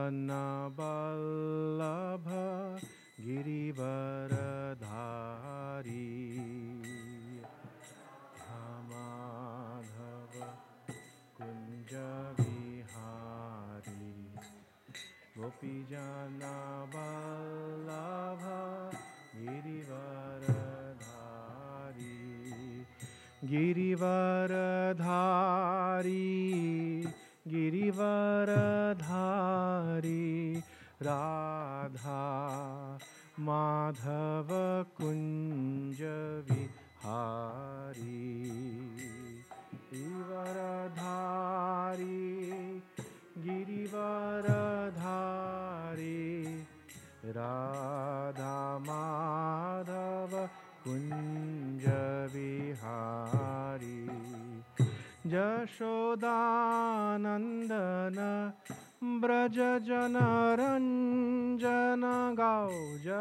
वल्लभ गिरिवरधारी माधव कुंज विहारी गोपीजन वल्लभ गिरिवरधारी गिरिवरधारी गिरिवरधारी राधा माधव कुंज विहारी गिरिवरधारी गिरिवरधारी राधा माधव कुंज विहारी यशोदानंदन ब्रज जनरंजन गाओ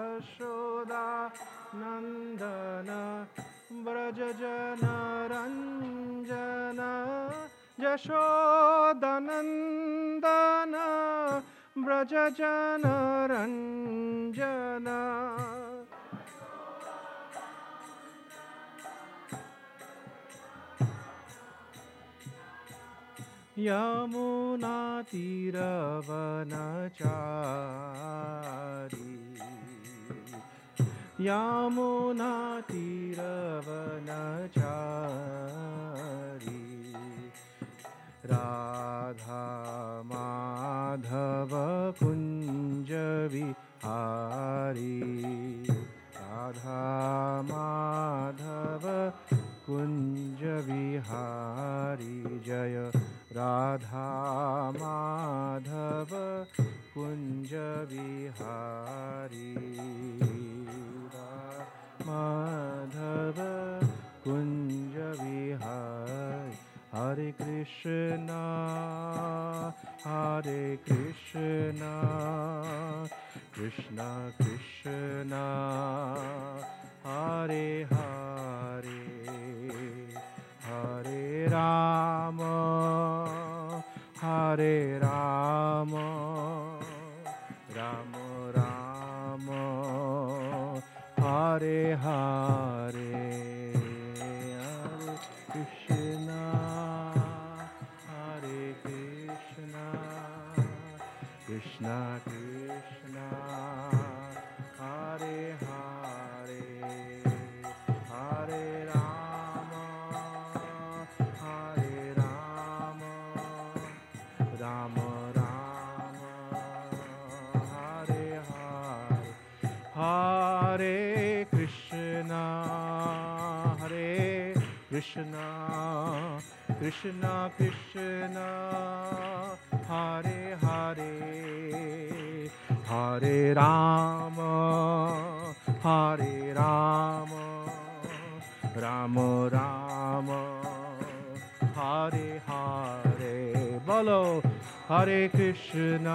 यशोदानंदन ब्रज जनरंजन यशोदानंदन ब्रज जनरंजन यमुना तीरवनचारी यमुना तीरवनचारी राधा माधव कुंज विहारी राधा माधव कुंज विहारी जय राधा माधव कुंज विहारी माधव कुंज विहारी हरे कृष्णा कृष्णा कृष्णा हरे हरे हरे राम राम राम हरे हरे हरे कृष्णा कृष्णा कृष्णा हरे हरे हरे राम राम राम हरे हरे हरे कृष्णा कृष्णा कृष्णा हरे हरे हरे राम राम राम हरे हरे बोलो हरे कृष्णा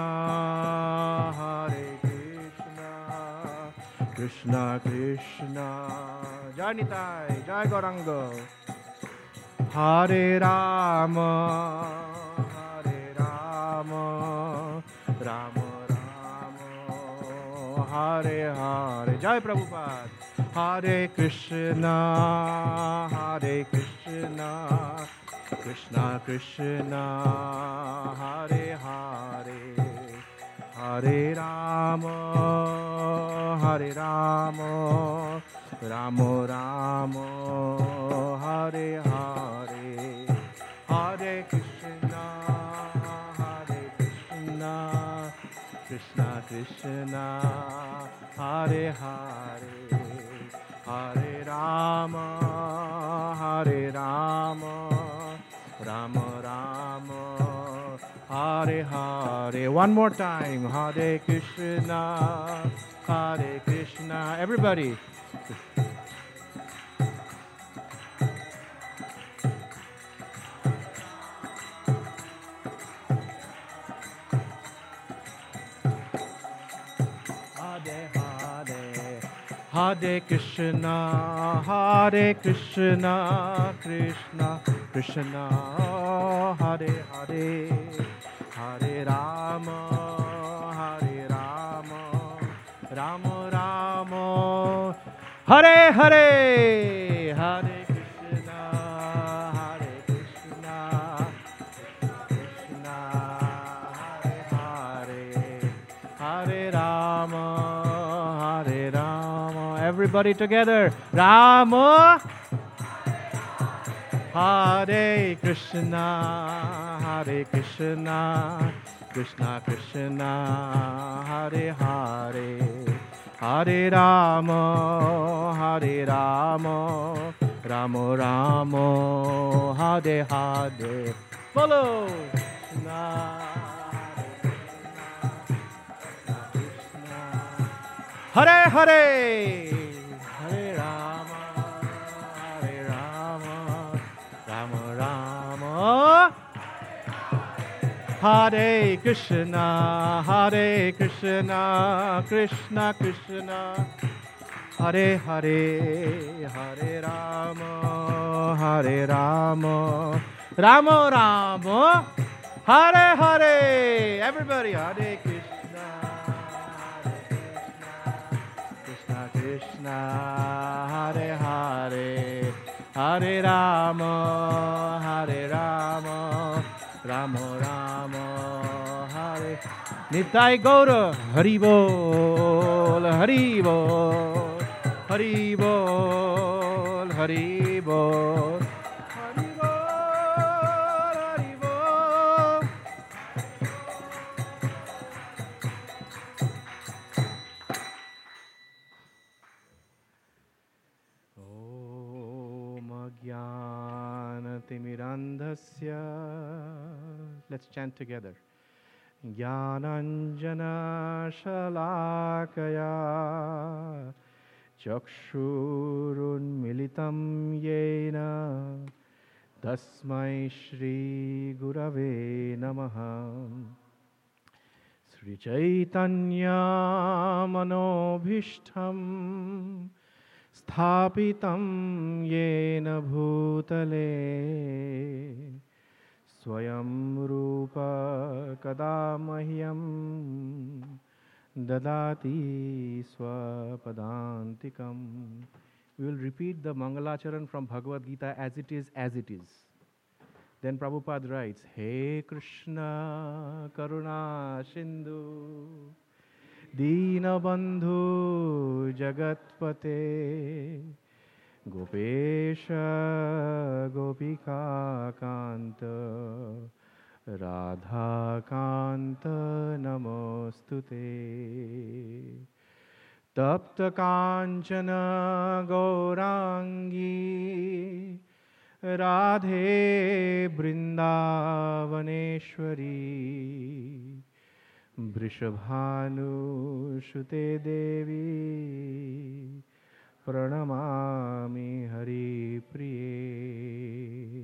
कृष्णा कृष्णा जय निताई जय गौरांग हरे राम राम राम हरे हरे जय प्रभुपाद हरे Krishna Krishna Krishna Hare Hare Hare Ram Ram Ram Hare Hare Hare Krishna Krishna Krishna Hare Hare Hare Ram Ram Ram Hare Hare one more time hare krishna everybody Hare Krishna, Krishna Krishna, Hare Hare, Hare Rama, Hare Hare, Hare Krishna, Hare Krishna, Krishna, Hare Hare, Hare Rama, Hare Rama. Everybody together, Rama. Hare Krishna, Hare Krishna, Krishna Krishna, Hare Hare, Hare Rama, Hare Rama, Rama Rama, Hare Hare. Follow Krishna, Hare Hare, Hare Rama, Hare Rama, Rama Rama. Hare Krishna, Hare Krishna, Krishna Krishna, Hare Hare, Hare Rama, Hare Rama, Rama Rama, Hare Hare. Everybody, Hare Krishna, Krishna Krishna, Hare Hare, Hare Rama, Hare Rama, Rama Rama, Hare. Nitai Gaura, Hari Bol, Hari Bol, Hari Bol, Hari Bol, Hari Bol, Hari Bol. Om Jnanatimirandhasya. Let's chant together. Jnananjana Shalakaya Chakshurunmilitam Yena Tasmai Shri Gurave Namaha. Sri Chaitanya Manobhishtam Sthapitam Yena Bhutale Swayam Rupa Kada Mahyam Dadati Swapadantikam. We will repeat the Mangalacharan from Bhagavad Gita as it is, as it is. Then Prabhupada writes, Hey Krishna Karuna Sindhu Deenabandhu Jagatpate Gopesha Gopika Kanta Radha Kanta Namostute Tapta Kanchana Gaurangi Radhe Brindavaneshwari Vrishabhanu Shute Devi Pranamami Hari Priye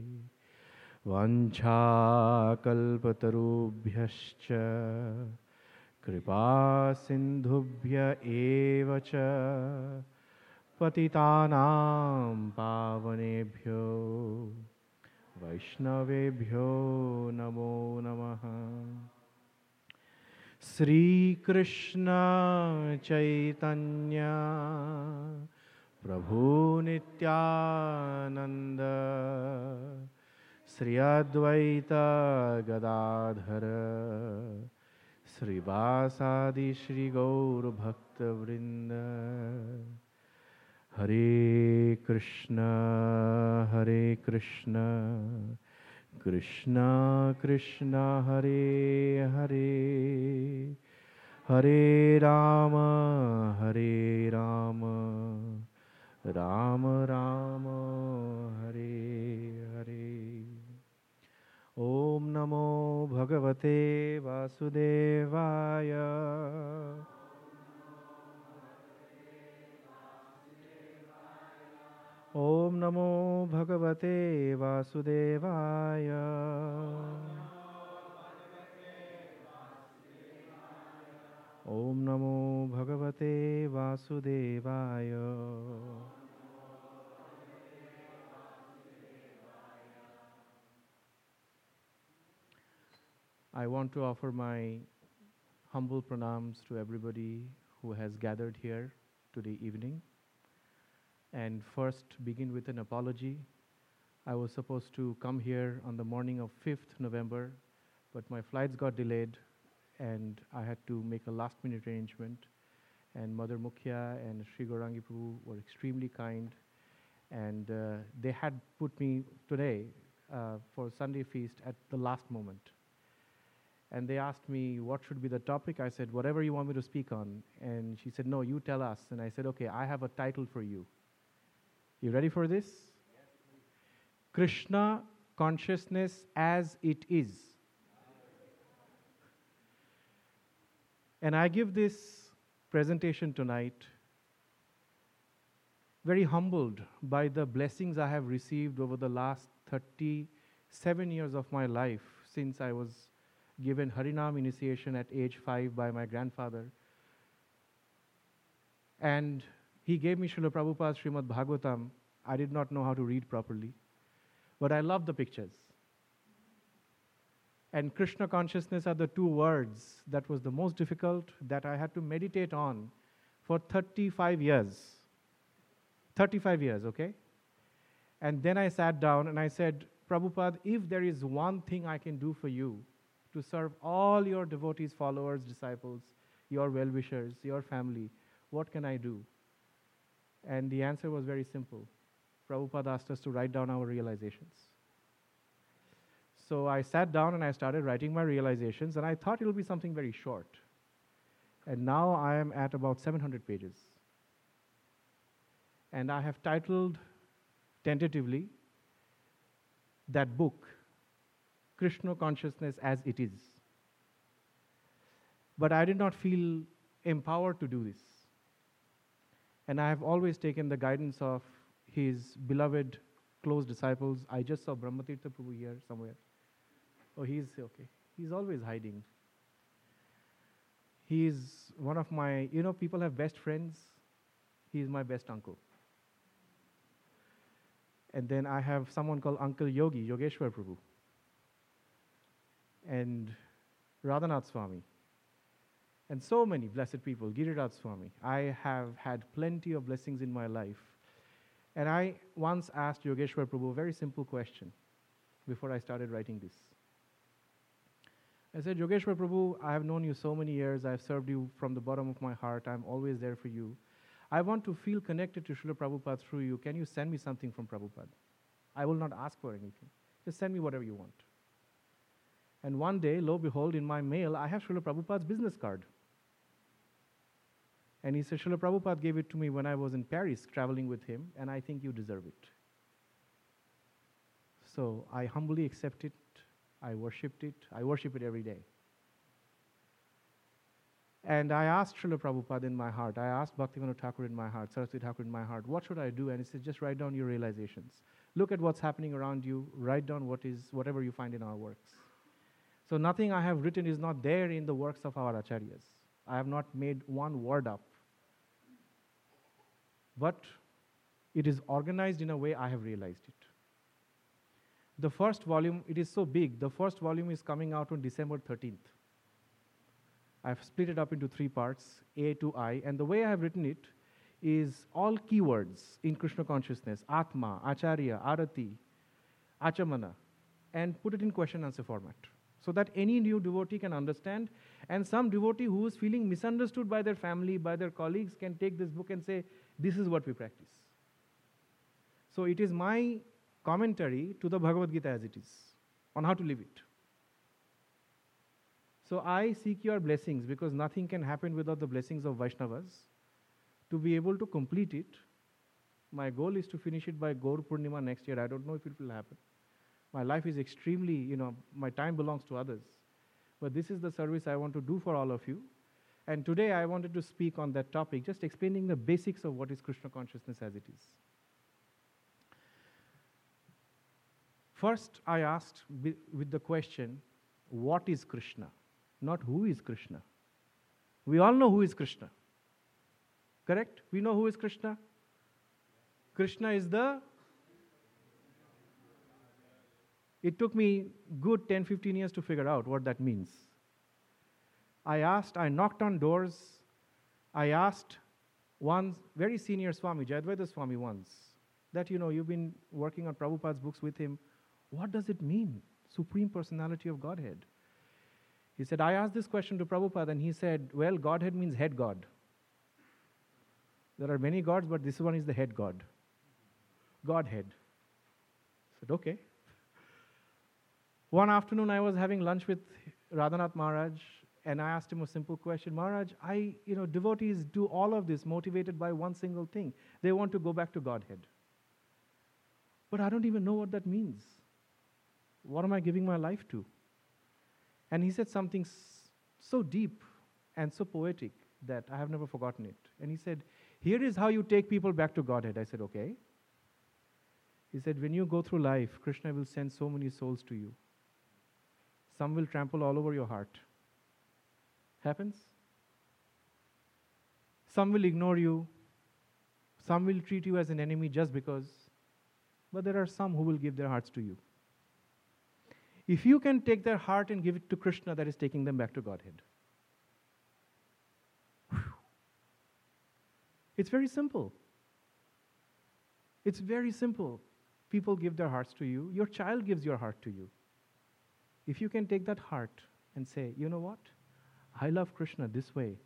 Vancha Kalpatarubhyascha Kripa Sindhubhya Evacha Patitanam Pavanebhyo Vaishnavebhyo Namo Namaha. Sri Krishna Chaitanya Prabhu Nityananda Sri Advaita Gadadhara Sri Vasadi Shri Gaur Bhakta Vrinda. Hare Krishna, Hare Krishna, Krishna Krishna, Hare Hare, Hare Rama, Hare Rama, Rama Rama, Hare Hare. Om Namo Bhagavate Vasudevaya. Om Namo Bhagavate Vasudevaya. Om Namo Bhagavate Vasudevaya. I want to offer my humble pranams to everybody who has gathered here today evening. and first begin with an apology. I was supposed to come here on the morning of 5th November, but my flights got delayed and I had to make a last minute arrangement. And Mother Mukhya and Sri Gaurangi Prabhu were extremely kind, and they had put me today for Sunday feast at the last moment. And they asked me what should be the topic. I said, whatever you want me to speak on. And she said, no, you tell us. And I said, okay, I have a title for you. You ready for this? Yes, Krishna Consciousness as It Is. And I give this presentation tonight very humbled by the blessings I have received over the last 37 years of my life, since I was given Harinam initiation at age 5 by my grandfather. And he gave me Srila Prabhupada's Srimad Bhagavatam. I did not know how to read properly, but I loved the pictures. And Krishna consciousness are the two words that was the most difficult, that I had to meditate on for 35 years. 35 years, okay? And then I sat down and I said, Prabhupada, if there is one thing I can do for you to serve all your devotees, followers, disciples, your well-wishers, your family, what can I do? And the answer was very simple. Prabhupada asked us to write down our realizations. So I sat down and I started writing my realizations, and I thought it will be something very short. And now I am at about 700 pages. And I have titled, tentatively, that book, Krishna Consciousness as It Is. But I did not feel empowered to do this. And I have always taken the guidance of his beloved close disciples. I just saw Brahmatirtha Prabhu here somewhere. Oh, he's okay. He's always hiding. He's one of my, people have best friends. He's my best uncle. And then I have someone called Uncle Yogi, Yogeshwar Prabhu. And Radhanath Swami. And so many blessed people, Giriraj Swami. I have had plenty of blessings in my life. And I once asked Yogeshwar Prabhu a very simple question before I started writing this. I said, Yogeshwar Prabhu, I have known you so many years. I have served you from the bottom of my heart. I'm always there for you. I want to feel connected to Srila Prabhupada through you. Can you send me something from Prabhupada? I will not ask for anything. Just send me whatever you want. And one day, lo behold, in my mail, I have Srila Prabhupada's business card. And he said, Srila Prabhupada gave it to me when I was in Paris traveling with him, and I think you deserve it. So I humbly accept it. I worshipped it. I worship it every day. And I asked Srila Prabhupada in my heart, I asked Bhaktivinoda Thakur in my heart, Saraswati Thakur in my heart, what should I do? And he said, just write down your realizations. Look at what's happening around you. Write down whatever you find in our works. So nothing I have written is not there in the works of our acharyas. I have not made one word up. But it is organized in a way I have realized it. The first volume, it is so big. The first volume is coming out on December 13th. I've split it up into 3 parts, A to I, and the way I have written it is all keywords in Krishna consciousness, Atma, Acharya, Arati, Achamana, and put it in question answer format, so that any new devotee can understand, and some devotee who is feeling misunderstood by their family, by their colleagues, can take this book and say, this is what we practice. So it is my commentary to the Bhagavad Gita as it is, on how to live it. So I seek your blessings, because nothing can happen without the blessings of Vaishnavas, to be able to complete it. My goal is to finish it by Gaur Purnima next year. I don't know if it will happen. My life is extremely, my time belongs to others. But this is the service I want to do for all of you. And today I wanted to speak on that topic, just explaining the basics of what is Krishna consciousness as it is. First, I asked with the question, what is Krishna? Not who is Krishna. We all know who is Krishna. Correct? We know who is Krishna. Krishna is It took me good 10, 15 years to figure out what that means. I knocked on doors. I asked, one very senior Swami, Jayadvaita Swami once, that, you've been working on Prabhupada's books with him. What does it mean, Supreme Personality of Godhead? He said, I asked this question to Prabhupada, and he said, well, Godhead means head God. There are many gods, but this one is the head God. Godhead. I said, okay. One afternoon, I was having lunch with Radhanath Maharaj, and I asked him a simple question. Maharaj, devotees do all of this motivated by one single thing. They want to go back to Godhead. But I don't even know what that means. What am I giving my life to? And he said something so deep and so poetic that I have never forgotten it. And he said, here is how you take people back to Godhead. I said, okay. He said, when you go through life, Krishna will send so many souls to you. Some will trample all over your heart. Happens. Some will ignore you. Some will treat you as an enemy just because. But there are some who will give their hearts to you. If you can take their heart and give it to Krishna, that is taking them back to Godhead. Whew. It's very simple. It's very simple. People give their hearts to you. Your child gives your heart to you. If you can take that heart and say, you know what? I love Krishna this way.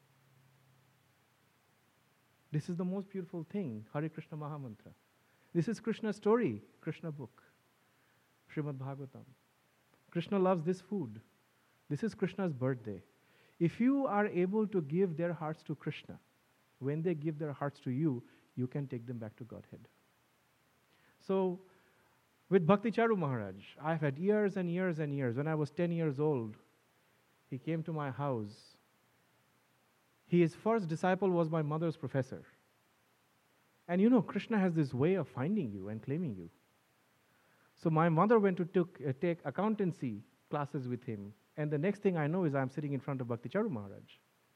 This is the most beautiful thing, Hare Krishna Mahamantra. This is Krishna's story, Krishna book, Srimad Bhagavatam. Krishna loves this food. This is Krishna's birthday. If you are able to give their hearts to Krishna, when they give their hearts to you, you can take them back to Godhead. So, with Bhakti Charu Maharaj, I've had years and years and years. When I was 10 years old, he came to my house. His first disciple was my mother's professor. And Krishna has this way of finding you and claiming you. So my mother went to take accountancy classes with him. And the next thing I know is I'm sitting in front of Bhakti Charu Maharaj.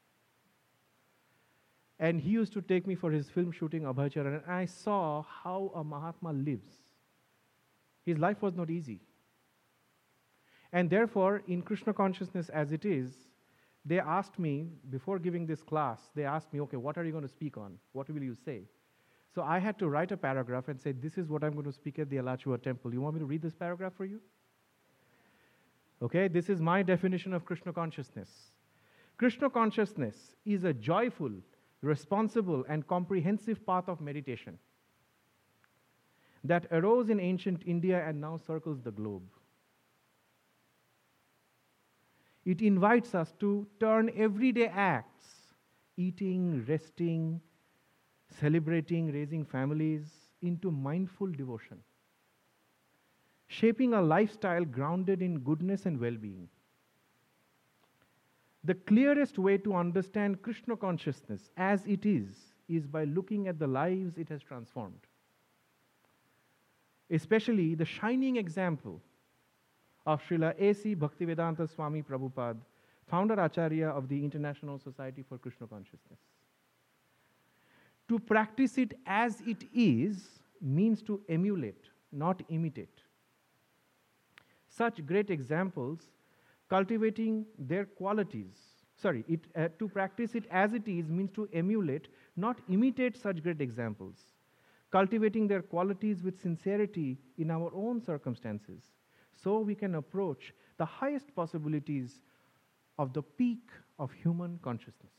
And he used to take me for his film shooting, Abhayachar, and I saw how a Mahatma lives. His life was not easy. And therefore, in Krishna consciousness as it is, they asked me, before giving this class, they asked me, okay, what are you going to speak on? What will you say? So I had to write a paragraph and say, this is what I'm going to speak at the Alachua temple. You want me to read this paragraph for you? Okay, this is my definition of Krishna consciousness. Krishna consciousness is a joyful, responsible, and comprehensive path of meditation that arose in ancient India and now circles the globe. It invites us to turn everyday acts, eating, resting, celebrating, raising families, into mindful devotion, shaping a lifestyle grounded in goodness and well-being. The clearest way to understand Krishna consciousness as it is by looking at the lives it has transformed. Especially the shining example of Srila A.C. Bhaktivedanta Swami Prabhupada, founder Acharya of the International Society for Krishna Consciousness. To practice it as it is means to emulate, not imitate. Such great examples cultivating their qualities. To practice it as it is means to emulate, not imitate such great examples, cultivating their qualities with sincerity in our own circumstances, so we can approach the highest possibilities of the peak of human consciousness.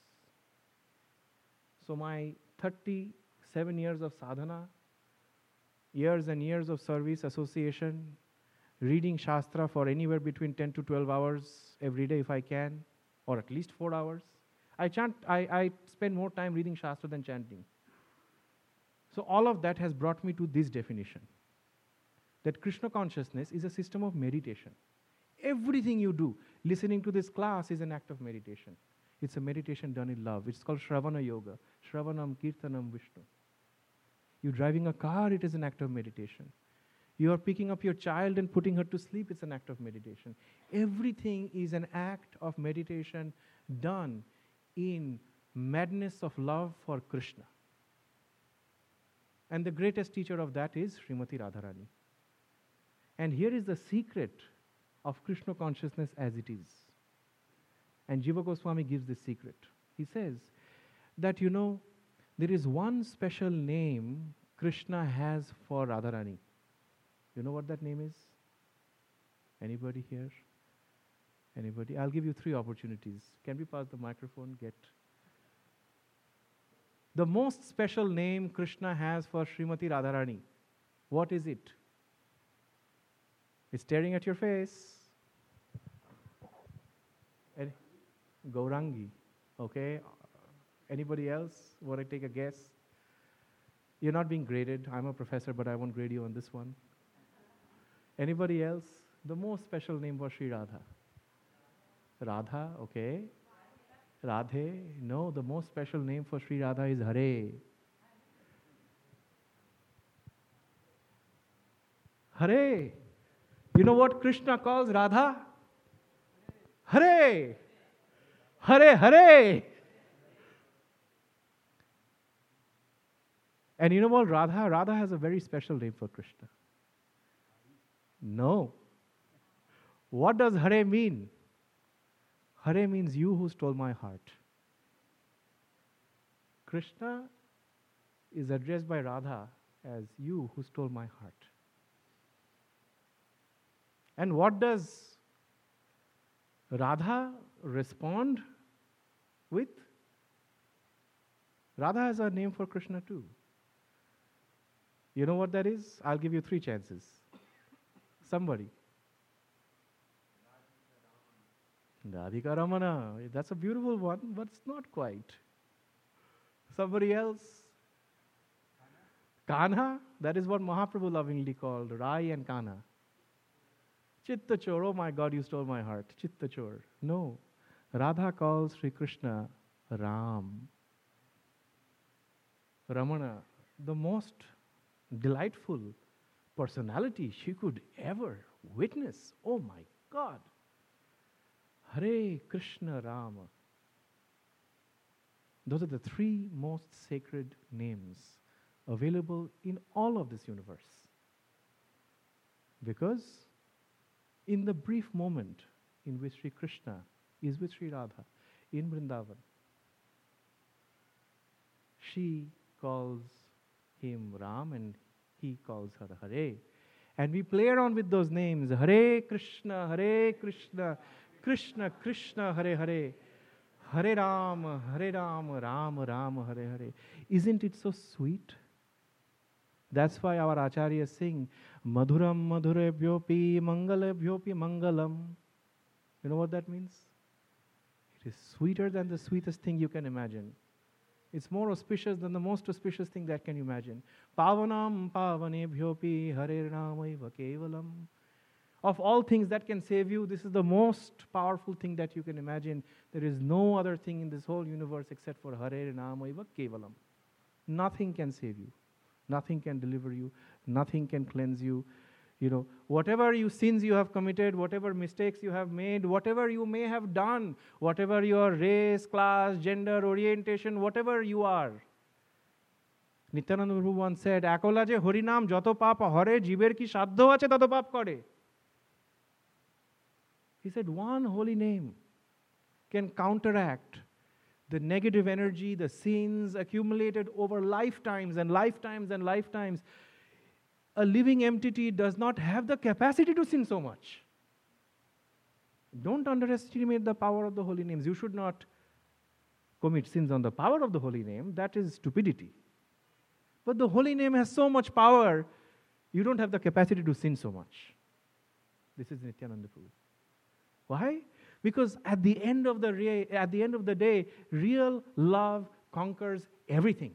So my 37 years of sadhana, years and years of service, association, reading Shastra for anywhere between 10 to 12 hours every day if I can, or at least 4 hours. I spend more time reading Shastra than chanting. So all of that has brought me to this definition, that Krishna consciousness is a system of meditation. Everything you do, listening to this class is an act of meditation. It's a meditation done in love. It's called Shravana Yoga. Shravanam Kirtanam Vishnu. You're driving a car, it is an act of meditation. You are picking up your child and putting her to sleep, it's an act of meditation. Everything is an act of meditation done in madness of love for Krishna. And the greatest teacher of that is Srimati Radharani. And here is the secret of Krishna consciousness as it is. And Jiva Goswami gives this secret. He says that, There is one special name Krishna has for Radharani. You know what that name is? Anybody here? Anybody? I'll give you 3 opportunities. Can we pass the microphone? Get. The most special name Krishna has for Srimati Radharani. What is it? It's staring at your face. Gaurangi. Okay. Anybody else want to take a guess? You're not being graded. I'm a professor, but I won't grade you on this one. Anybody else? The most special name for Sri Radha. Radha, okay. Radhe. No, the most special name for Sri Radha is Hare. Hare. You know what Krishna calls Radha? Hare. Hare, Hare. And you know what, Radha? Radha has a very special name for Krishna. No. What does Hare mean? Hare means you who stole my heart. Krishna is addressed by Radha as you who stole my heart. And what does Radha respond with? Radha has a name for Krishna too. You know what that is? I'll give you 3 chances. Somebody. Radhika Ramana. That's a beautiful one, but it's not quite. Somebody else? Kanha. That is what Mahaprabhu lovingly called Rai and Kanha. Chittachor. Oh my God, you stole my heart. Chittachor. No. Radha calls Sri Krishna Ram. Ramana. The most delightful personality she could ever witness. Oh my God. Hare Krishna Rama. Those are the 3 most sacred names available in all of this universe. Because in the brief moment in which Sri Krishna is with Sri Radha in Vrindavan, she calls him Ram and he calls her Hare. And we play around with those names. Hare Krishna, Krishna Krishna, Hare Hare. Hare Ram, Ram Ram, Hare Hare. Isn't it so sweet? That's why our acharyas sing, Madhuram Madhurebhyopi Mangalabhyopi Mangalam. You know what that means? It is sweeter than the sweetest thing you can imagine. It's more auspicious than the most auspicious thing that can you imagine. Pavanam Pavanebhyopi Hare Ramaiva Kevalam. Of all things that can save you, this is the most powerful thing that you can imagine. There is no other thing in this whole universe except for Hare Ramaiva Kevalam. Nothing can save you. Nothing can deliver you. Nothing can cleanse you. You know, whatever sins you have committed, whatever mistakes you have made, whatever you may have done, whatever your race, class, gender, orientation, whatever you are. Nityananda Prabhu once said, Akola je Harinam joto pap hare jiber ki saddho ache tato pap kore. He said, one holy name can counteract the negative energy, the sins accumulated over lifetimes and lifetimes and lifetimes. A living entity does not have the capacity to sin so much. Don't underestimate the power of the holy names. You should not commit sins on the power of the holy name. That is stupidity. But the holy name has so much power, you don't have the capacity to sin so much. This is Nityananda Prabhu. Why? Because at the end of the day, real love conquers everything.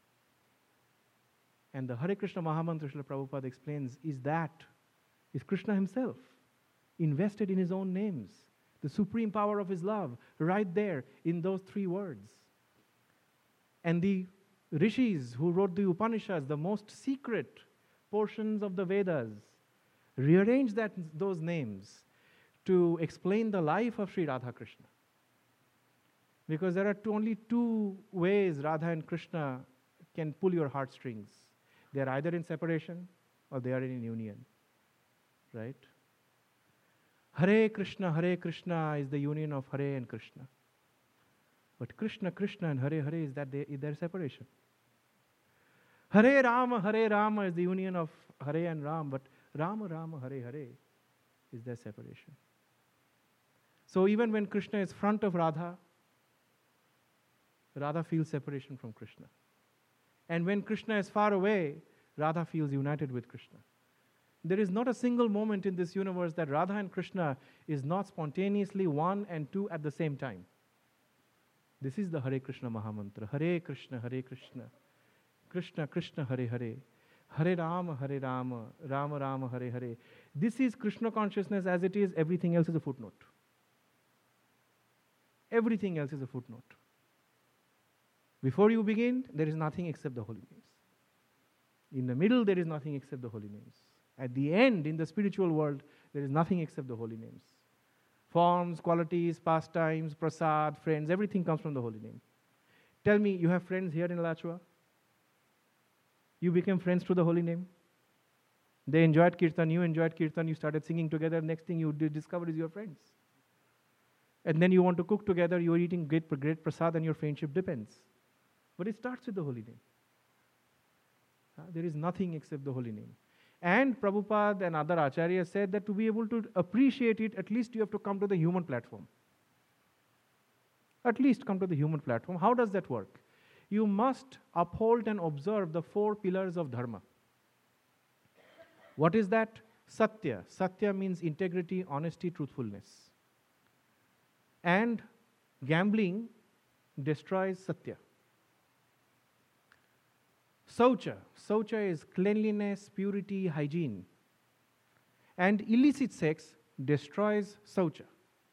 And the Hare Krishna Mahamantra Srila Prabhupada explains is Krishna himself, invested in his own names, the supreme power of his love, right there in those 3 words. And the rishis who wrote the Upanishads, the most secret portions of the Vedas, rearranged those names to explain the life of Sri Radha Krishna. Because there are only 2 ways Radha and Krishna can pull your heartstrings. They are either in separation or they are in union. Right? Hare Krishna is the union of Hare and Krishna. But Krishna and Hare is their separation. Hare Rama is the union of Hare and Ram, but Rama Rama, Hare Hare is their separation. So even when Krishna is front of Radha, Radha feels separation from Krishna. And when Krishna is far away, Radha feels united with Krishna. There is not a single moment in this universe that Radha and Krishna is not spontaneously one and two at the same time. This is the Hare Krishna Mahamantra. Hare Krishna, Krishna Krishna, Hare Hare, Hare Rama, Rama Rama, Hare Hare. This is Krishna consciousness as it is. Everything else is a footnote. Everything else is a footnote. Before you begin, there is nothing except the holy names. In the middle, there is nothing except the holy names. At the end, in the spiritual world, there is nothing except the holy names. Forms, qualities, pastimes, prasad, friends, everything comes from the holy name. Tell me, you have friends here in Alachua? You became friends through the holy name? They enjoyed kirtan, you enjoyed kirtan, you started singing together, next thing you discover is your friends. And then you want to cook together, you're eating great prasad and your friendship depends. But it starts with the holy name. There is nothing except the holy name. And Prabhupada and other acharyas said that to be able to appreciate it, at least you have to come to the human platform. At least come to the human platform. How does that work? You must uphold and observe the 4 pillars of dharma. What is that? Satya. Satya means integrity, honesty, truthfulness. And gambling destroys Satya. Saucha. Saucha is cleanliness, purity, hygiene. And illicit sex destroys Saucha.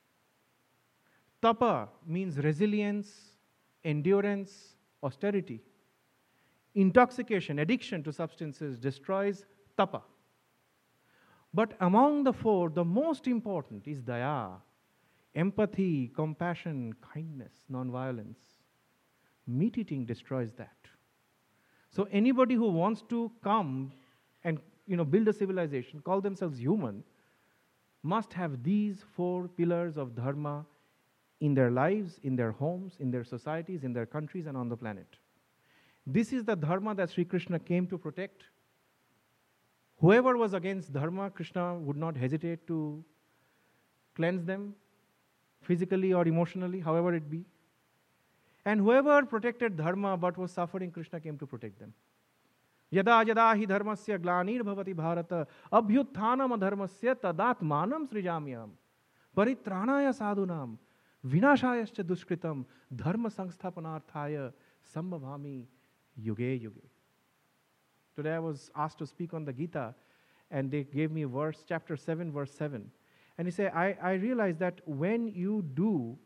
Tapa means resilience, endurance, austerity. Intoxication, addiction to substances destroys Tapa. But among the 4, the most important is Daya, empathy, compassion, kindness, non-violence. Meat eating destroys that. So anybody who wants to come and build a civilization, call themselves human, must have these 4 pillars of dharma in their lives, in their homes, in their societies, in their countries, and on the planet. This is the dharma that Sri Krishna came to protect. Whoever was against dharma, Krishna would not hesitate to cleanse them, physically or emotionally, however it be. And whoever protected dharma but was suffering, Krishna came to protect them. Yada yada hi dharmasya glanir bhavati bharata abhyutthanam adharmasya tadatmanam srijamyam paritranaya sadhunam vinashayascha dushkritam dharma samsthapanarthaya sambhavami yuge yuge. Today I was asked to speak on the Gita, and they gave me verse, chapter 7, verse 7. And he said, I realized that when you do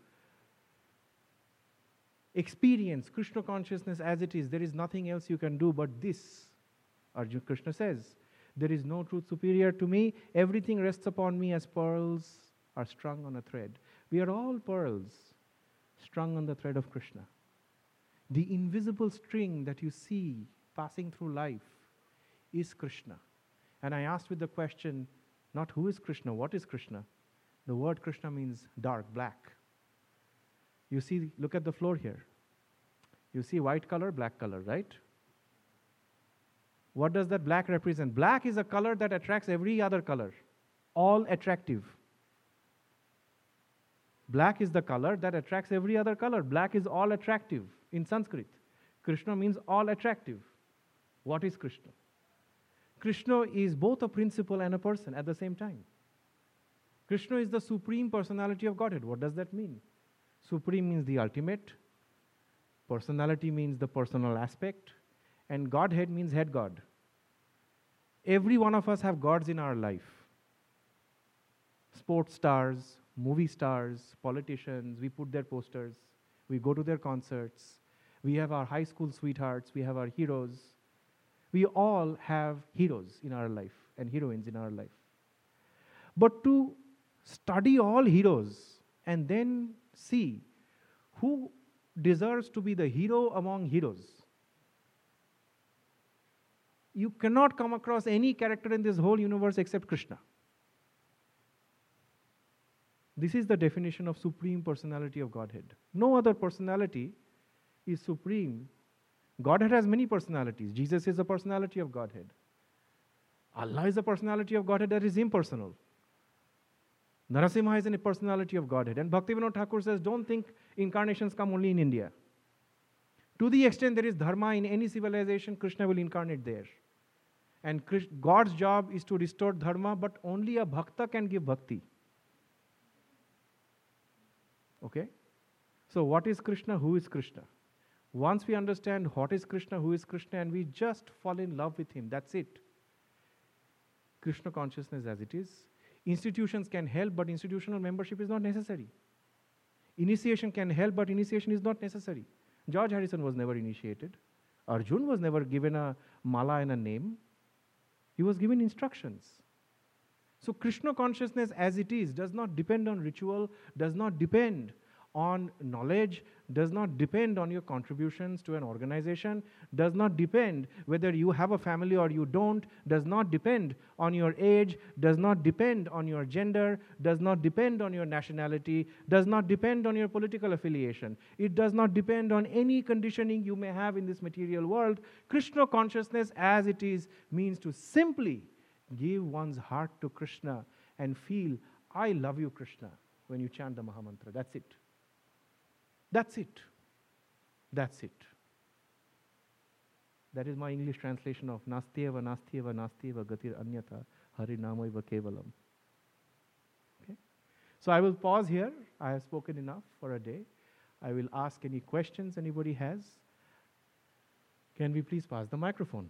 experience Krishna consciousness as it is, there is nothing else you can do but this. Arjuna Krishna says, there is no truth superior to me. Everything rests upon me as pearls are strung on a thread. We are all pearls strung on the thread of Krishna. The invisible string that you see passing through life is Krishna. And I asked with the question, not who is Krishna, what is Krishna? The word Krishna means dark, black. You see, look at the floor here. You see white color, black color, right? What does that black represent? Black is a color that attracts every other color. All attractive. Black is the color that attracts every other color. Black is all attractive in Sanskrit. Krishna means all attractive. What is Krishna? Krishna is both a principle and a person at the same time. Krishna is the supreme personality of Godhead. What does that mean? Supreme means the ultimate. Personality means the personal aspect. And Godhead means head God. Every one of us have gods in our life. Sports stars, movie stars, politicians, we put their posters. We go to their concerts. We have our high school sweethearts. We have our heroes. We all have heroes in our life and heroines in our life. But to study all heroes and then see who deserves to be the hero among heroes. You cannot come across any character in this whole universe except Krishna. This is the definition of supreme personality of Godhead. No other personality is supreme, Godhead has many personalities. Jesus is a personality of Godhead. Allah is a personality of Godhead that is impersonal. Narasimha is a personality of Godhead. And Bhaktivinoda Thakur says, don't think incarnations come only in India. To the extent there is dharma in any civilization, Krishna will incarnate there. And God's job is to restore dharma, but only a bhakta can give bhakti. Okay? So what is Krishna? Who is Krishna? Once we understand what is Krishna, who is Krishna, and we just fall in love with him, that's it. Krishna consciousness as it is. Institutions can help, but institutional membership is not necessary. Initiation can help, but initiation is not necessary. George Harrison was never initiated. Arjun was never given a mala and a name. He was given instructions. So Krishna consciousness as it is does not depend on ritual, does not depend on knowledge, does not depend on your contributions to an organization, does not depend whether you have a family or you don't, does not depend on your age, does not depend on your gender, does not depend on your nationality, does not depend on your political affiliation. It does not depend on any conditioning you may have in this material world. Krishna consciousness as it is means to simply give one's heart to Krishna and feel, I love you, Krishna, when you chant the Mahamantra. That's it. That's it. That's it. That is my English translation of Nastyeva, Nastyeva, Nastyeva, Gatir Anyatha, Harinamaiva Kevalam. Okay? So I will pause here. I have spoken enough for a day. I will ask any questions anybody has. Can we please pass the microphone?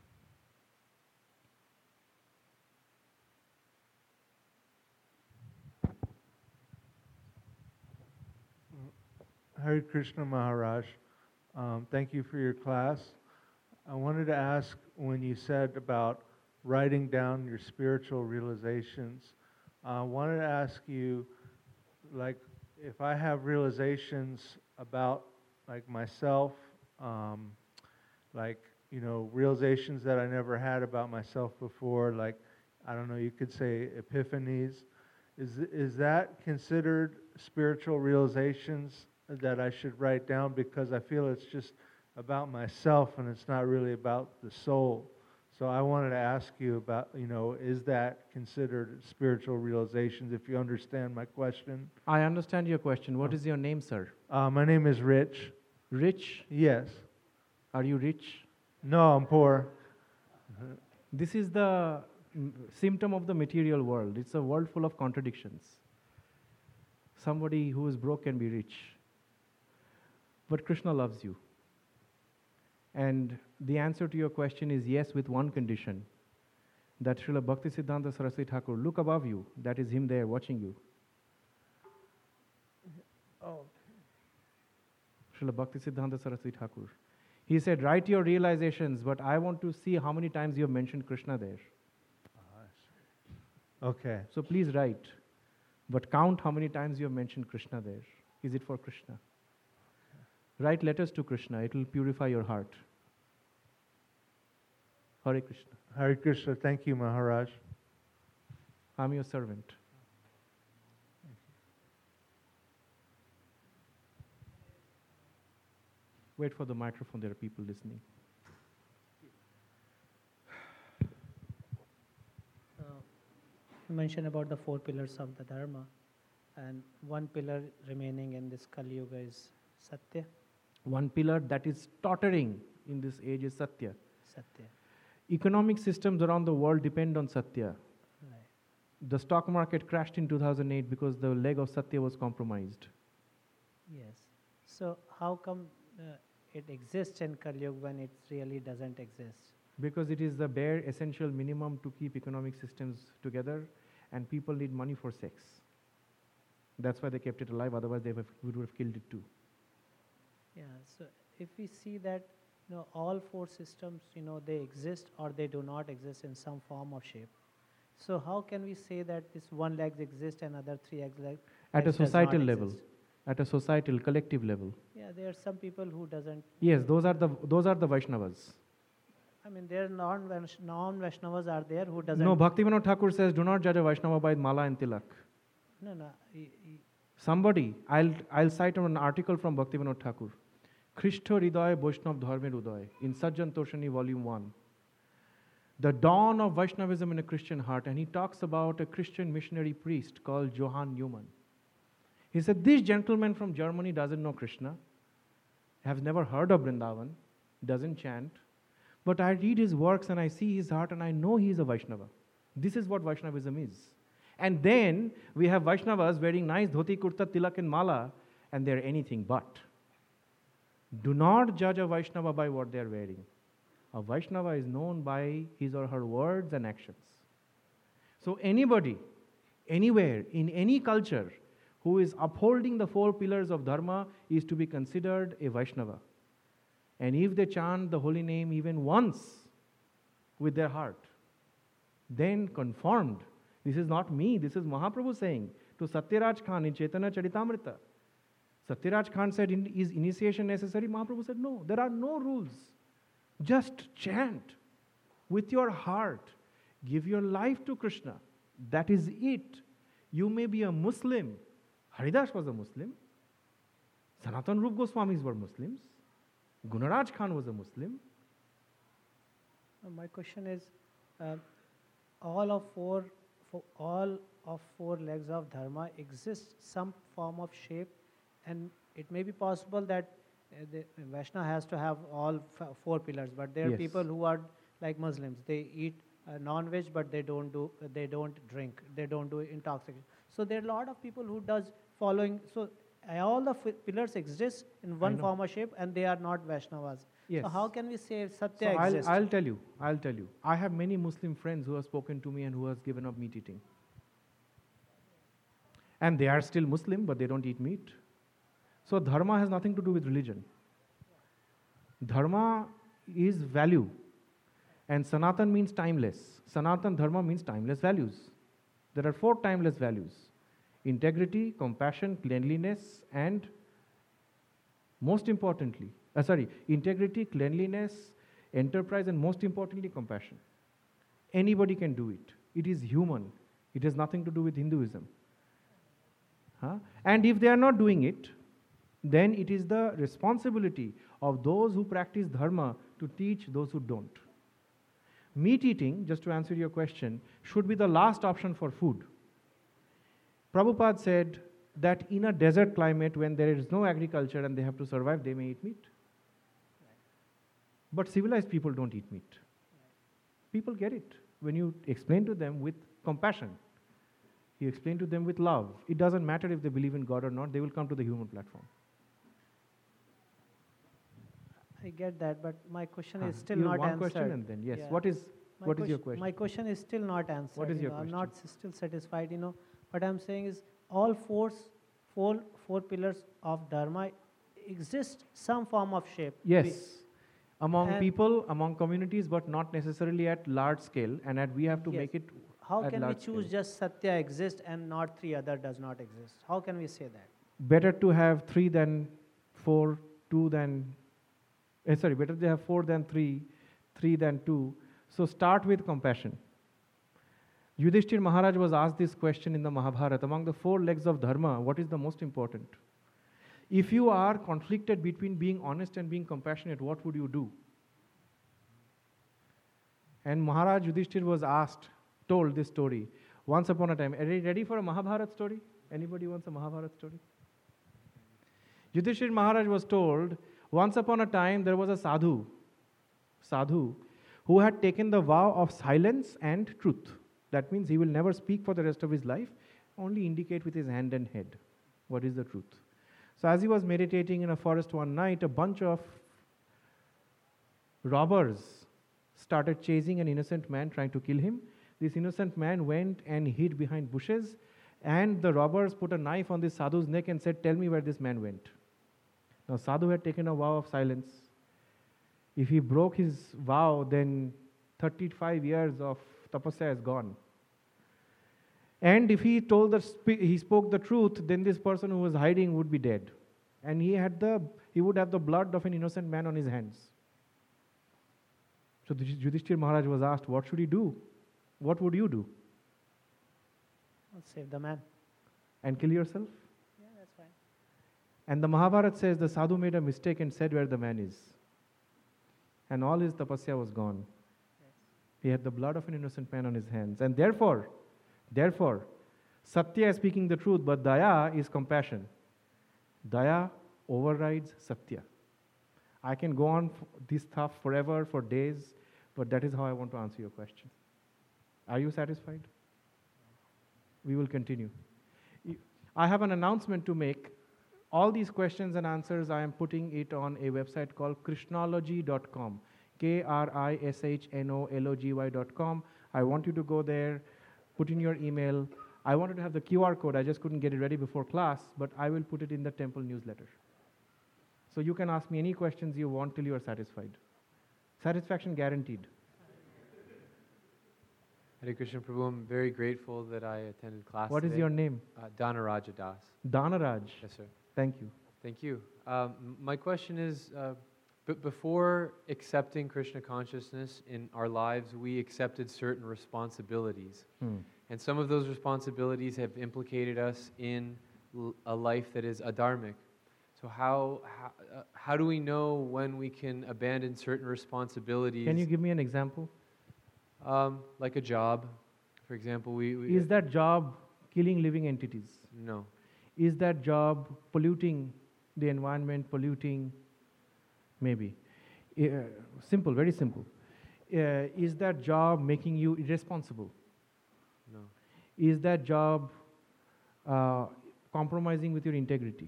Hare Krishna Maharaj, thank you for your class. I wanted to ask, when you said about writing down your spiritual realizations, I wanted to ask you, like, if I have realizations about, like, myself, like, you know, realizations that I never had about myself before, like, I don't know, you could say epiphanies, is that considered spiritual realizations that I should write down, because I feel it's just about myself and it's not really about the soul? So I wanted to ask you about, you know, is that considered spiritual realizations, if you understand my question? I understand your question. What is your name, sir? My name is Rich. Rich? Yes. Are you rich? No, I'm poor. This is the symptom of the material world. It's a world full of contradictions. Somebody who is broke can be rich. But Krishna loves you. And the answer to your question is yes, with one condition. That Srila Bhaktisiddhanta Saraswati Thakur, look above you. That is him there watching you. Oh. Srila Bhaktisiddhanta Saraswati Thakur. He said, write your realizations, but I want to see how many times you have mentioned Krishna there. Okay. So please write. But count how many times you have mentioned Krishna there. Is it for Krishna? Write letters to Krishna. It will purify your heart. Hare Krishna. Hare Krishna. Thank you, Maharaj. I'm your servant. Wait for the microphone. There are people listening. You mentioned about the 4 pillars of the Dharma, and one pillar remaining in this Kali Yuga is Satya. One pillar that is tottering in this age is Satya. Satya. Economic systems around the world depend on Satya. Right. The stock market crashed in 2008 because the leg of Satya was compromised. Yes. So how come it exists in Kali Yuga when it really doesn't exist? Because it is the bare essential minimum to keep economic systems together, and people need money for sex. That's why they kept it alive, otherwise they would have killed it too. Yeah, so if we see that, you know, all 4 systems, you know, they exist or they do not exist in some form or shape. So how can we say that this one leg exists and other 3 legs At a does not societal level, exist? at a societal, collective level. Yeah, there are some people who doesn't. Yes, those are the Vaishnavas. I mean, there are non-Vaishnavas are there who doesn't. No, Bhaktivinoda Thakur says, do not judge a Vaishnava by mala and tilak. No. Somebody, I'll cite an article from Bhaktivinoda Thakur. Krishna Hriday Vaishnav Dharme Uday in Sajjan Toshani Volume 1. The dawn of Vaishnavism in a Christian heart, and he talks about a Christian missionary priest called Johann Newman. He said, this gentleman from Germany doesn't know Krishna, has never heard of Vrindavan, doesn't chant, but I read his works and I see his heart and I know he is a Vaishnava. This is what Vaishnavism is. And then we have Vaishnavas wearing nice dhoti, kurta, tilak and mala, and they're anything but. Do not judge a Vaishnava by what they're wearing. A Vaishnava is known by his or her words and actions. So anybody, anywhere, in any culture, who is upholding the 4 pillars of Dharma is to be considered a Vaishnava. And if they chant the holy name even once with their heart, then conformed. This is not me, this is Mahaprabhu saying to Satyaraj Khan in Chaitanya Charitamrita. Satyaraj Khan said, is initiation necessary? Mahaprabhu said, no, there are no rules. Just chant with your heart. Give your life to Krishna. That is it. You may be a Muslim. Haridas was a Muslim. Sanatan Rup Goswamis were Muslims. Gunaraj Khan was a Muslim. My question is, all of four legs of dharma exist some form of shape, and it may be possible that the Vaishnava has to have all 4 pillars, but there are Yes. people who are like Muslims. They eat non-veg, but they don't drink, they don't do intoxication. So there are a lot of people who does following. So all the pillars exist in one know. form or shape, and they are not Vaishnavas. Yes. So how can we say So Satya exists? I'll tell you. I have many Muslim friends who have spoken to me and who has given up meat eating. And they are still Muslim, but they don't eat meat. So dharma has nothing to do with religion. Dharma is value. And Sanatan means timeless. Sanatan dharma means timeless values. There are 4 timeless values: integrity, compassion, cleanliness, and most importantly, integrity, cleanliness, enterprise, and most importantly, compassion. Anybody can do it. It is human. It has nothing to do with Hinduism. And if they are not doing it, then it is the responsibility of those who practice dharma to teach those who don't. Meat eating, just to answer your question, should be the last option for food. Prabhupada said that in a desert climate, when there is no agriculture and they have to survive, they may eat meat. But civilized people don't eat meat. People get it when you explain to them with compassion. You explain to them with love. It doesn't matter if they believe in God or not, they will come to the human platform. I get that, but my question Huh. is still You have not one answered. question and then, yes. Yeah. What is your question? My question is still not answered. What is your I'm question? not still satisfied. What I'm saying is all four pillars of dharma exist some form of shape. Yes. Among And- people, among communities, but not necessarily at large scale, and we have to Yes. make it How at can we large choose scale. just Satya exists and not 3 other does not exist? How can we say that? Better to have 3 than 4, 2 than, better to have 4 than 3, 3 than 2. So start with compassion. Yudhishthir Maharaj was asked this question in the Mahabharata. Among the 4 legs of dharma, what is the most important? If you are conflicted between being honest and being compassionate, what would you do? And Maharaj Yudhishthir was told this story. Once upon a time, are you ready for a Mahabharata story? Anybody wants a Mahabharata story? Yudhishthir Maharaj was told, once upon a time there was a sadhu, who had taken the vow of silence and truth. That means he will never speak for the rest of his life, only indicate with his hand and head what is the truth. So as he was meditating in a forest one night, a bunch of robbers started chasing an innocent man, trying to kill him. This innocent man went and hid behind bushes, and the robbers put a knife on this sadhu's neck and said, "Tell me where this man went." Now sadhu had taken a vow of silence. If he broke his vow, then 35 years of tapasya is gone. And if he he spoke the truth, then this person who was hiding would be dead. And he would have the blood of an innocent man on his hands. So Yudhishthir Maharaj was asked, what should he do? What would you do? I'll save the man. And kill yourself? Yeah, that's fine. And the Mahabharata says the sadhu made a mistake and said where the man is. And all his tapasya was gone. He had the blood of an innocent man on his hands. And therefore, Satya is speaking the truth, but Daya is compassion. Daya overrides Satya. I can go on this stuff forever, for days, but that is how I want to answer your question. Are you satisfied? We will continue. I have an announcement to make. All these questions and answers, I am putting it on a website called krishnology.com. KRISHNOLOGY.com. I want you to go there, put in your email. I wanted to have the QR code. I just couldn't get it ready before class, but I will put it in the temple newsletter. So you can ask me any questions you want till you are satisfied. Satisfaction guaranteed. Hare Krishna Prabhu, I'm very grateful that I attended class What is today. your name? Dhanaraja Das. Dhanaraj. Yes, sir. Thank you. Thank you. My question is, before accepting Krishna consciousness in our lives, we accepted certain responsibilities. And some of those responsibilities have implicated us in a life that is adharmic. So how do we know when we can abandon certain responsibilities? Can you give me an example? Like a job, for example. Is that job killing living entities? No. Is that job polluting the environment, polluting? Maybe. Simple, very simple. Is that job making you irresponsible? No. Is that job compromising with your integrity?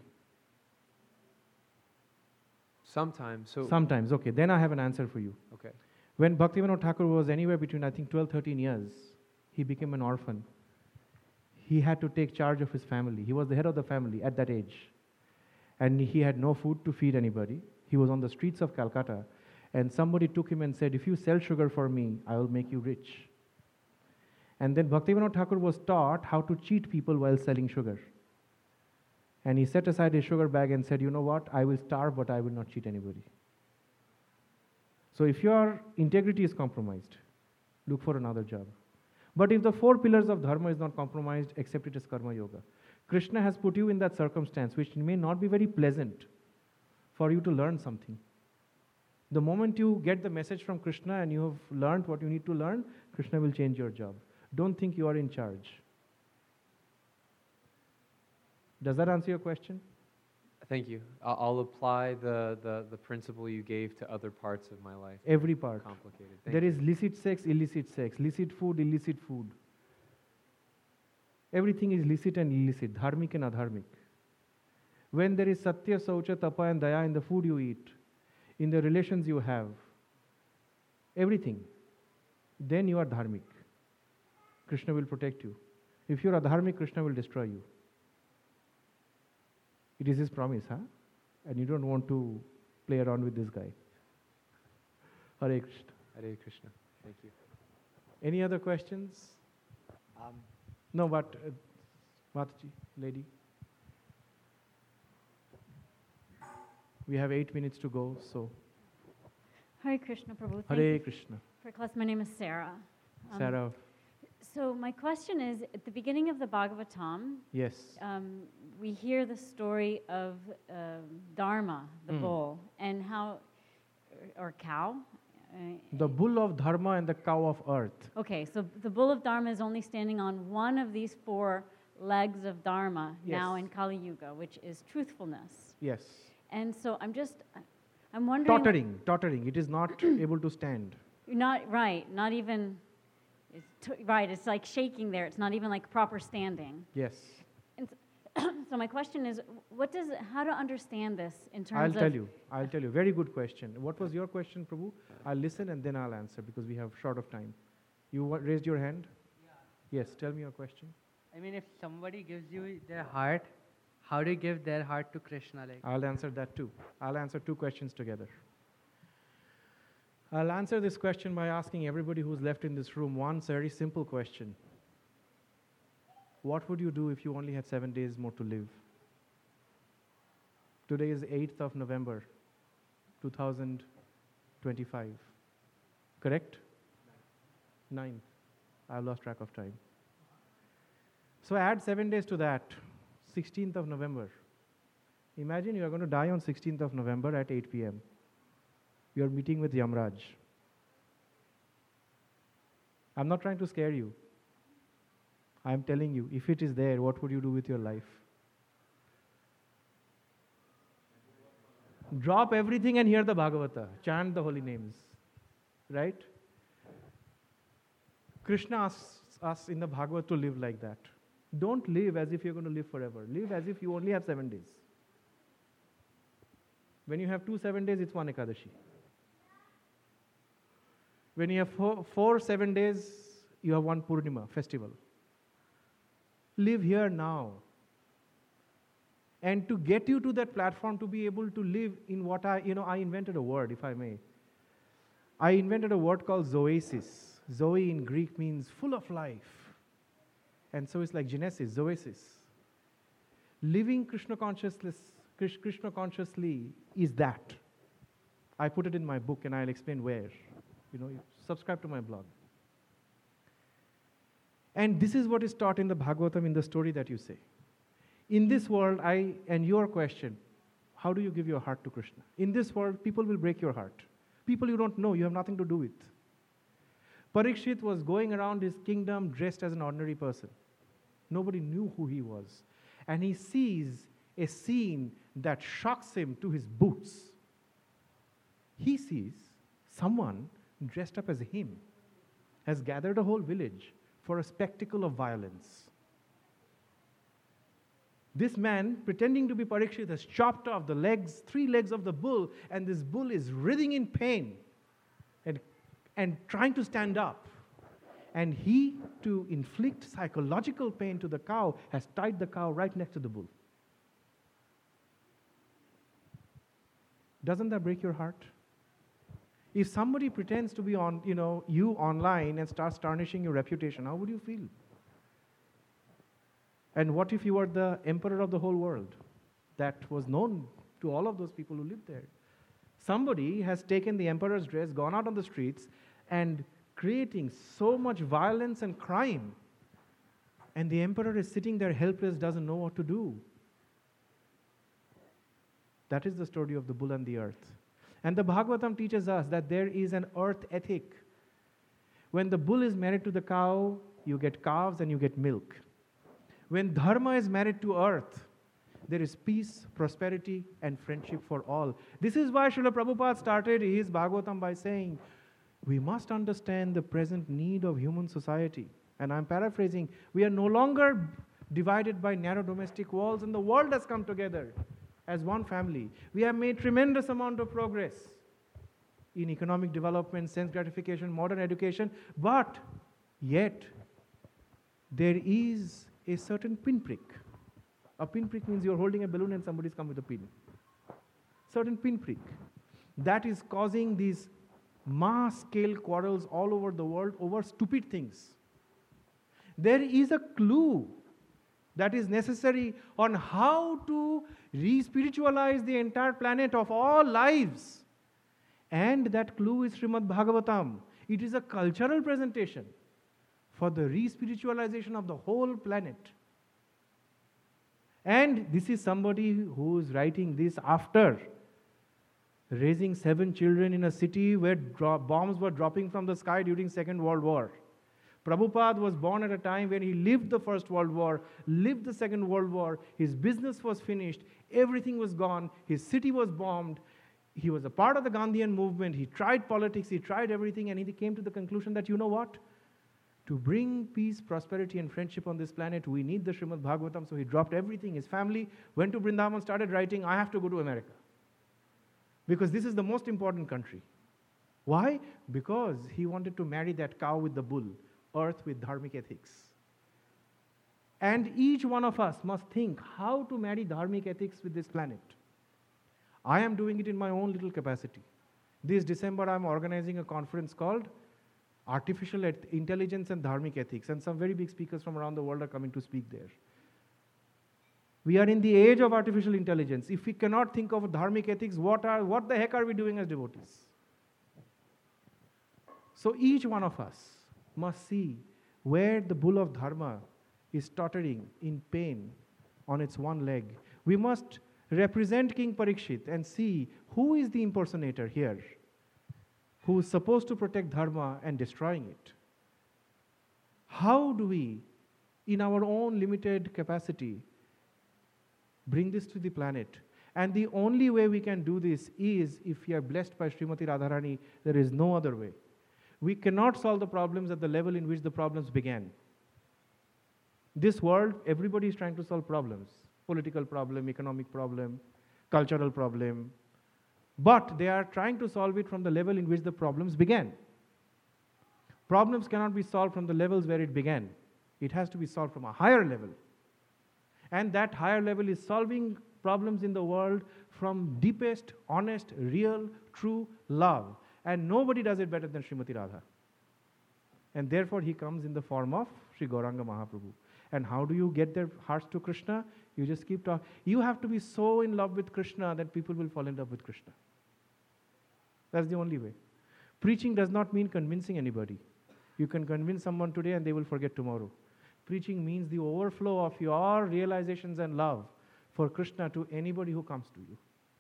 Sometimes. So. Sometimes, okay. Then I have an answer for you. Okay. When Bhaktivinoda Thakur was anywhere between, I think, 12, 13 years, he became an orphan. He had to take charge of his family. He was the head of the family at that age. And he had no food to feed anybody. He was on the streets of Calcutta. And somebody took him and said, if you sell sugar for me, I will make you rich. And then Bhaktivinoda Thakur was taught how to cheat people while selling sugar. And he set aside his sugar bag and said, you know what, I will starve, but I will not cheat anybody. So if your integrity is compromised, look for another job. But if the 4 pillars of dharma is not compromised, accept it as karma yoga. Krishna has put you in that circumstance which may not be very pleasant for you to learn something. The moment you get the message from Krishna and you have learned what you need to learn, Krishna will change your job. Don't think you are in charge. Does that answer your question? Thank you. I'll apply the principle you gave to other parts of my life. Every part. Complicated. There is licit sex, illicit sex, licit food, illicit food. Everything is licit and illicit, dharmic and adharmic. When there is satya, saucha, tapa and daya in the food you eat, in the relations you have, everything, then you are dharmic. Krishna will protect you. If you are adharmic, Krishna will destroy you. It is his promise, huh? And you don't want to play around with this guy. Hare Krishna. Hare Krishna. Thank you. Any other questions? No, but Mataji, lady. We have 8 minutes to go, so. Hare Krishna, Prabhu. Thank Hare you Krishna. for class. My name is Sarah. Sarah, So my question is, at the beginning of the Bhagavatam, yes. we hear the story of Dharma, the Mm. bull, and how, or cow. The bull of dharma and the cow of earth. Okay, so the bull of Dharma is only standing on one of these 4 legs of Dharma now Yes. in Kali Yuga, which is truthfulness. Yes. And so I'm wondering. Tottering. It is not able to stand. Not right, not even, right, it's like shaking there. It's not even like proper standing. Yes. So my question is, how to understand this in terms I'll of... tell you. Very good question. What was your question, Prabhu? I'll listen and then I'll answer because we have short of time. You raised your hand? Yeah. Yes, tell me your question. I mean, if somebody gives you their heart, how do you give their heart to Krishna? Like, I'll answer that too. I'll answer 2 questions together. I'll answer this question by asking everybody who's left in this room one very simple question. What would you do if you only had 7 days more to live? Today is 8th of November, 2025. Correct? 9th. I've lost track of time. So add 7 days to that, 16th of November. Imagine you are going to die on 16th of November at 8 p.m. You are meeting with Yamraj. I'm not trying to scare you. I'm telling you, if it is there, what would you do with your life? Drop everything and hear the Bhagavata. Chant the holy names. Right? Krishna asks us in the Bhagavad to live like that. Don't live as if you're going to live forever. Live as if you only have 7 days. When you have 2 7 days, it's 1 Ekadashi. When you have 4 7 days, you have 1 Purnima, festival. Live here now. And to get you to that platform, to be able to live in what I invented a word, if I may. I invented a word called zoesis. Zoe in Greek means full of life. And so it's like genesis, zoesis. Living Krishna consciously is that. I put it in my book and I'll explain where. You subscribe to my blog. And this is what is taught in the Bhagavatam in the story that you say. In this world, and your question, how do you give your heart to Krishna? In this world, people will break your heart. People you don't know, you have nothing to do with. Parikshit was going around his kingdom dressed as an ordinary person. Nobody knew who he was. And he sees a scene that shocks him to his boots. He sees someone dressed up as him has gathered a whole village for a spectacle of violence. This man, pretending to be Parikshit, has chopped off the legs, 3 legs of the bull, and this bull is writhing in pain and trying to stand up. And he, to inflict psychological pain to the cow, has tied the cow right next to the bull. Doesn't that break your heart? If somebody pretends to be you online and starts tarnishing your reputation, how would you feel? And what if you were the emperor of the whole world that was known to all of those people who lived there? Somebody has taken the emperor's dress, gone out on the streets, and creating so much violence and crime. And the emperor is sitting there helpless, doesn't know what to do. That is the story of the bull and the earth. And the Bhagavatam teaches us that there is an earth ethic. When the bull is married to the cow, you get calves and you get milk. When dharma is married to earth, there is peace, prosperity, and friendship for all. This is why Srila Prabhupada started his Bhagavatam by saying, we must understand the present need of human society. And I'm paraphrasing, we are no longer divided by narrow domestic walls, and the world has come together as one family. We have made tremendous amount of progress in economic development, sense gratification, modern education, but yet there is a certain pinprick. A pinprick means you're holding a balloon and somebody's come with a pin. Certain pinprick. That is causing these mass-scale quarrels all over the world over stupid things. There is a clue that is necessary on how to re-spiritualize the entire planet of all lives. And that clue is Srimad Bhagavatam. It is a cultural presentation for the re-spiritualization of the whole planet. And this is somebody who is writing this after raising 7 children in a city where bombs were dropping from the sky during Second World War. Prabhupada was born at a time when he lived the First World War, lived the Second World War, his business was finished, everything was gone, his city was bombed, he was a part of the Gandhian movement, he tried politics, he tried everything, and he came to the conclusion that, you know what? To bring peace, prosperity, and friendship on this planet, we need the Srimad Bhagavatam. So he dropped everything, his family, went to Vrindavan, started writing, I have to go to America. Because this is the most important country. Why? Because he wanted to marry that cow with the bull, earth with dharmic ethics. And each one of us must think how to marry dharmic ethics with this planet. I am doing it in my own little capacity. This December, I am organizing a conference called Artificial Intelligence and Dharmic Ethics, and some very big speakers from around the world are coming to speak there. We are in the age of artificial intelligence. If we cannot think of dharmic ethics, what the heck are we doing as devotees? So each one of us must see where the bull of dharma is tottering in pain on its one leg. We must represent King Parikshit and see who is the impersonator here, who is supposed to protect dharma and destroying it. How do we, in our own limited capacity, bring this to the planet? And the only way we can do this is if we are blessed by Srimati Radharani. There is no other way. We cannot solve the problems at the level in which the problems began. This world, everybody is trying to solve problems. Political problem, economic problem, cultural problem. But they are trying to solve it from the level in which the problems began. Problems cannot be solved from the levels where it began. It has to be solved from a higher level. And that higher level is solving problems in the world from deepest, honest, real, true love. And nobody does it better than Srimati Radha. And therefore he comes in the form of Sri Gauranga Mahaprabhu. And how do you get their hearts to Krishna? You just keep talking. You have to be so in love with Krishna that people will fall in love with Krishna. That's the only way. Preaching does not mean convincing anybody. You can convince someone today and they will forget tomorrow. Preaching means the overflow of your realizations and love for Krishna to anybody who comes to you.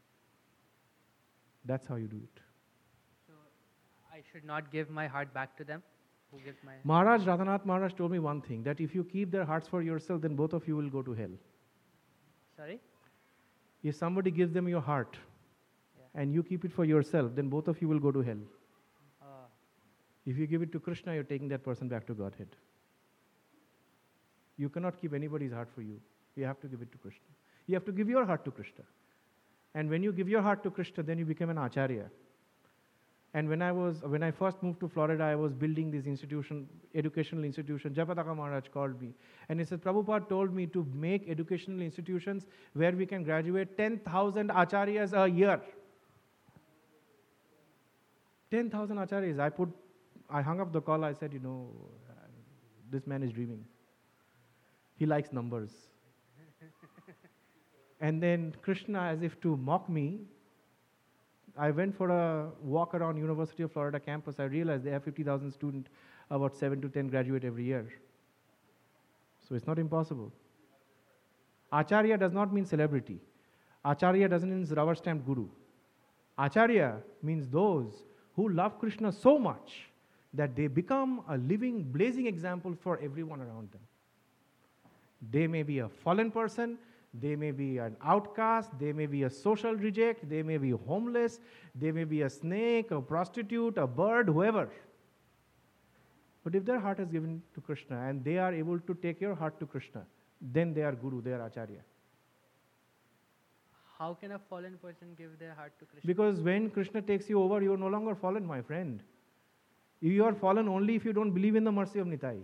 That's how you do it. So I should not give my heart back to them? Who gives my Maharaj Radhanath Maharaj told me one thing, that if you keep their hearts for yourself, then both of you will go to hell. Sorry? If somebody gives them your heart, and you keep it for yourself, then both of you will go to hell. If you give it to Krishna, you're taking that person back to Godhead. You cannot keep anybody's heart for you. You have to give it to Krishna. You have to give your heart to Krishna. And when you give your heart to Krishna, then you become an acharya. And when I first moved to Florida, I was building this institution, educational institution. Jayapataka Maharaj called me. And he said, Prabhupada told me to make educational institutions where we can graduate 10,000 acharyas a year. 10,000 acharyas. I hung up the call. I said, this man is dreaming. He likes numbers. And then Krishna, as if to mock me, I went for a walk around University of Florida campus. I realized they have 50,000 students, about 7 to 10 graduate every year. So it's not impossible. Acharya does not mean celebrity. Acharya doesn't mean rubber stamped guru. Acharya means those who love Krishna so much that they become a living, blazing example for everyone around them. They may be a fallen person, they may be an outcast, they may be a social reject, they may be homeless, they may be a snake, a prostitute, a bird, whoever. But if their heart is given to Krishna and they are able to take your heart to Krishna, then they are guru, they are acharya. How can a fallen person give their heart to Krishna? Because when Krishna takes you over, you are no longer fallen, my friend. You are fallen only if you don't believe in the mercy of Nitai.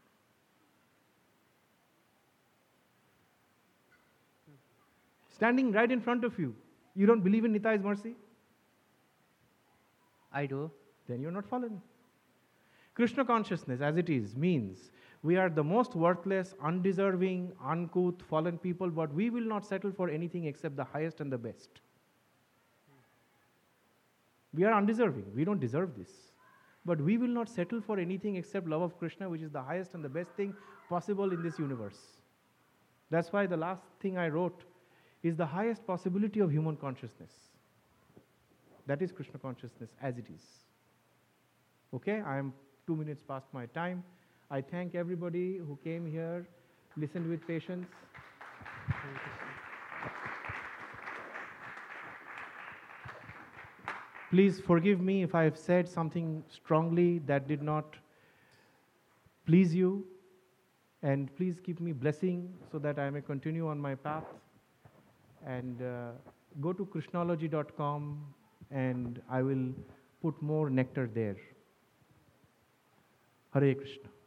Standing right in front of you, you don't believe in Nitai's mercy? I do. Then you're not fallen. Krishna consciousness, as it is, means we are the most worthless, undeserving, uncouth, fallen people, but we will not settle for anything except the highest and the best. We are undeserving. We don't deserve this. But we will not settle for anything except love of Krishna, which is the highest and the best thing possible in this universe. That's why the last thing I wrote is the highest possibility of human consciousness. That is Krishna consciousness as it is. Okay, I am 2 minutes past my time. I thank everybody who came here, listened with patience. Please forgive me if I have said something strongly that did not please you. And please keep me blessing so that I may continue on my path. And go to krishnalogy.com and I will put more nectar there. Hare Krishna.